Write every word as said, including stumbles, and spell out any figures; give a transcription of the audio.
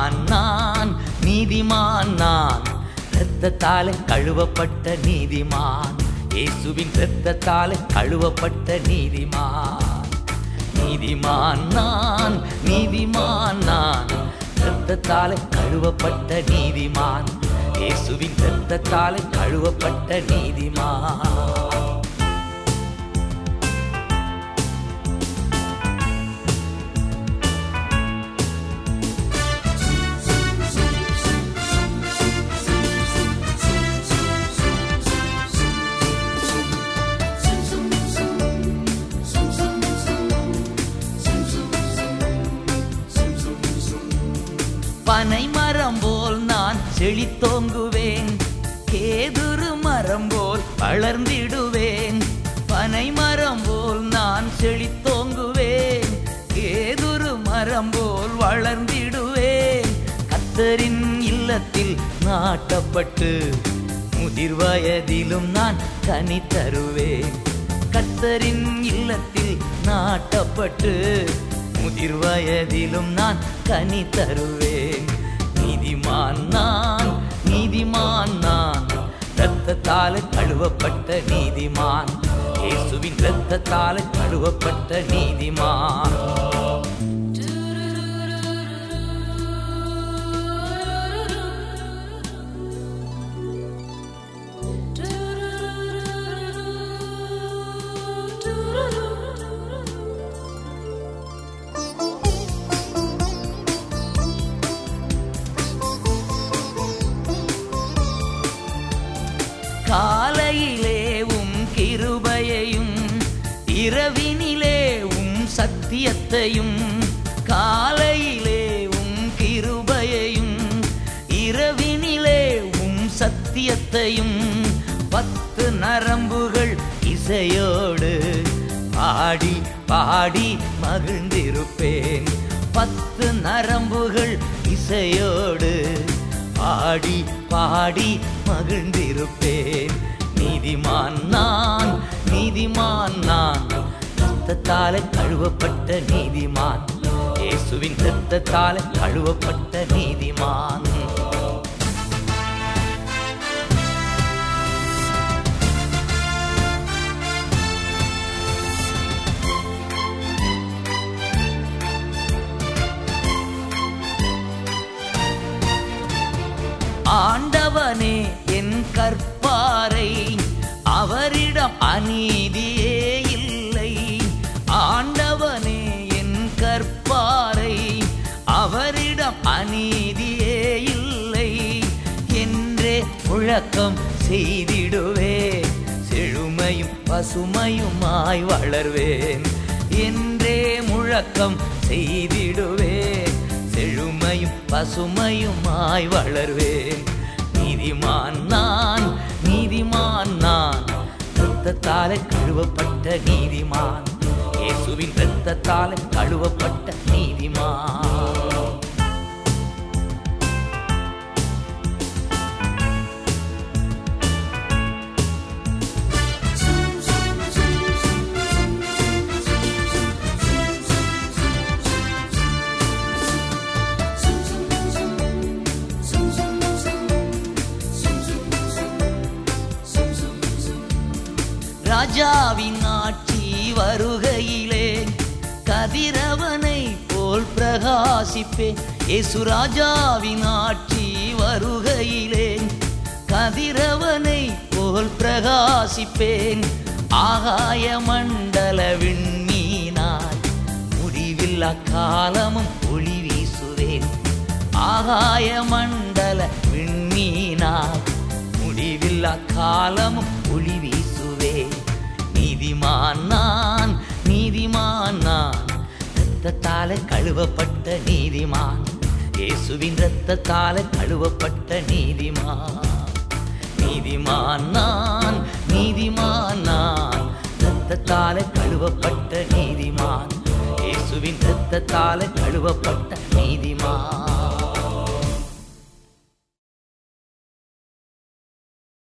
நீதிமான் நான், நீதிமான் நான், இரத்தத்தாலே கழுவப்பட்ட நீதிமான், இயேசுவின் இரத்தத்தாலே கழுவப்பட்ட நீதிமான். நீதிமான் நான், நீதிமான் நான், இரத்தத்தாலே கழுவப்பட்ட நீதிமான், இயேசுவின் இரத்தத்தாலே கழுவப்பட்ட நீதிமான். பனை மரம் போல் நான் செழித்தோங்குவேன், கேதுரு மரம் போல் வளர்ந்திடுவேன். பனை மரம் போல் நான் செழித்தோங்குவேன், கேதுரு மரம் போல் வளர்ந்திடுவேன். கர்த்தரின் இல்லத்தில் நாட்டப்பட்டு முதிர் வயதிலும் நான் கனி தருவேன். கர்த்தரின் இல்லத்தில் நாட்டப்பட்டு முதிர் வயதிலும் நான் கனி தருவேன். நீதிமான் நான், நீதிமான் நான், இரத்தத்தாலே கழுவப்பட்ட நீதிமான், இயேசுவின் இரத்தத்தாலே கழுவப்பட்ட நீதிமான். காலையிலே உம் கிருபையையும், இரவினிலே உம் சத்தியத்தையும். காலையிலே உம் கிருபையையும், இரவினிலே உம் சத்தியத்தையும். பத்து நரம்புகள் இசையோடு பாடி பாடி மகிழ்ந்திருப்பேன். பத்து நரம்புகள் இசையோடு பாடி பாடி மகிழ்ந்திருப்பேன். நீதிமான் நான், நீதிமான் நான், இரத்தத்தாலே கழுவப்பட்ட நீதிமான், இயேசுவின் இரத்தத்தாலே கழுவப்பட்ட நீதிமான். ஆண்டவனே என் கற்பாரை, அவரிடம் அநீதியே இல்லை. ஆண்டவனே என் கற்பாரை, அவரிடம் அநீதியே இல்லை. என்றே முழக்கம் செய்திடுவேன், செழுமையும் பசுமையுமாய் வளர்வேன். என்றே முழக்கம் செய்திடுவேன், செழுமையும் பசுமையுமாய் வளர்வேன். நீதிமான் நான், நீதிமான் நான், இரத்தத்தாலே கழுவப்பட்ட நீதிமான், இயேசுவின் இரத்தத்தாலே கழுவப்பட்ட நீதிமான். ராஜாவின் ஆட்சி வருகையிலே கதிரவனை போல் பிரகாசிப்பேன். இயேசு ராஜாவின் ஆட்சி வருகையிலே கதிரவனை போல் பிரகாசிப்பேன். ஆகாய மண்டல விண்மீனாய் முடிவில்லா காலமும் ஒளி வீசுவேன். ஆகாய மண்டல விண்மீனாய் முடிவில்லா காலமும் ஒளி வீசுவேன். நீதிமான் நான், நீதிமான் நான், இரத்தத்தாலே கழுவப்பட்ட நீதிமான், இயேசுவின் இரத்தத்தாலே கழுவப்பட்ட நீதிமான். நீதிமான் நான், நீதிமான் நான், இரத்தத்தாலே கழுவப்பட்ட நீதிமான், இயேசுவின் இரத்தத்தாலே கழுவப்பட்ட நீதிமான்.